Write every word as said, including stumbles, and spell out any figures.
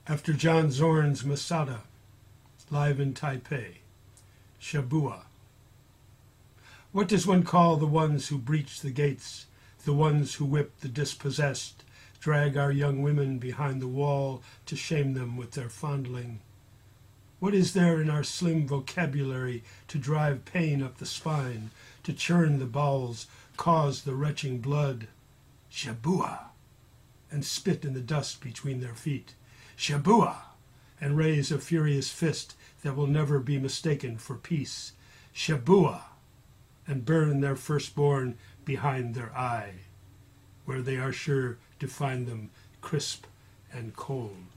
After John Zorn's Masada, live in Taipei, Shabua. What does one call the ones who breach the gates, the ones who whip the dispossessed, drag our young women behind the wall to shame them with their fondling? What is there in our slim vocabulary to drive pain up the spine, to churn the bowels, cause the retching blood? Shabua, and spit in the dust between their feet. Shabua, and raise a furious fist that will never be mistaken for peace. Shabua, and burn their firstborn behind their eye, where they are sure to find them crisp and cold.